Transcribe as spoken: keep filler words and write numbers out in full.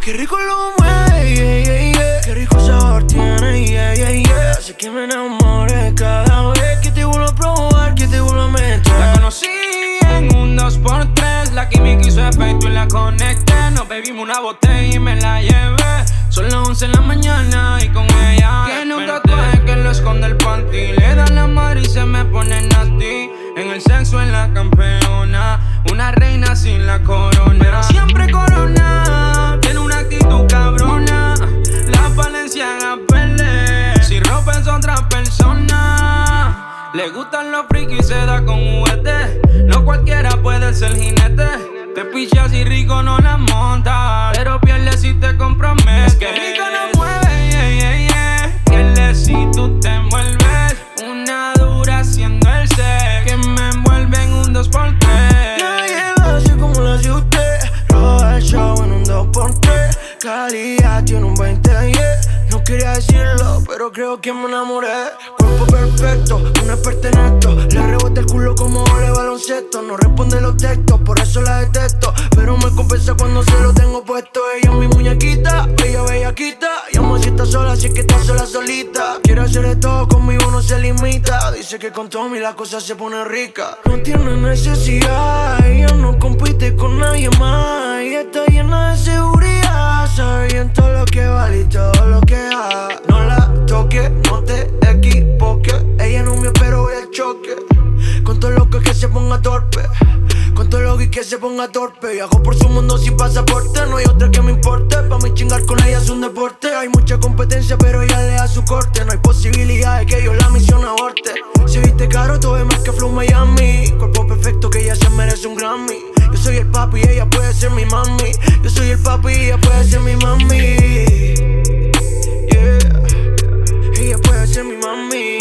Qué rico lo mueve, yeah, yeah, yeah. Qué rico sabor tiene, yeah, yeah, yeah. Hace que me enamore cada vez que te vuelvo a probar, que te vuelvo a meter. La conocí en un dos por tres, la química hizo efecto y la conecté. Nos bebimos una botella y me la llevé. Son las once en la mañana y con ella tiene un tatuaje que lo esconde el panty. Le da la madre y se me pone nasty. En el sexo en la campeona, una reina sin la corona, pero siempre corona. Tiene una actitud cabrona, la Balenciaga pele. Si ropa es otra persona, le gustan los frikis y se da con juguete. No cualquiera puede ser jinete. Te pichas y rico no la monta, pero pierdes si te comprometes. Es que rico no mueve, yeah, yeah, yeah. Pierdes si tú te envuelves. Una dura haciendo el sex, que me envuelve en un dos por tres. La lleva así como la hace usted. Roba el show en un dos por tres. Calidad tiene un veinte, yeah. No quería decirlo, pero creo que me enamoré. Cuerpo perfecto, una experta en esto. Le rebota el culo como de baloncesto. No responde los textos, por eso la detesto. Pero me compensa cuando se lo tengo puesto. Ella es mi muñequita, ella bellaquita. Llamo si está sola, si es que está sola solita. Quiere hacer de todo, conmigo no se limita. Dice que con Tommy la cosa se pone rica. No tiene necesidad, ella no compite con nadie más. Ella está llena de seguridad, sabe bien todo lo que vale y todo lo que haga. No la toques, no te equivoques. Ella no me espera, voy al choque. Con todo lo que, que se ponga torpe. Con todo lo que, que se ponga torpe. Viajo por su mundo sin pasaporte. No hay otra que me importe. Pa' mí chingar con ella es un deporte. Hay mucha competencia pero ella le da su corte. No hay posibilidad de que yo la misión aborte. Si viste caro todo es más que Flow Miami. Cuerpo perfecto que ella se merece un Grammy. Yo soy el papi y ella puede ser mi mami. Yo soy el papi y ella puede ser mi mami. Yeah. Ella puede ser mi mami.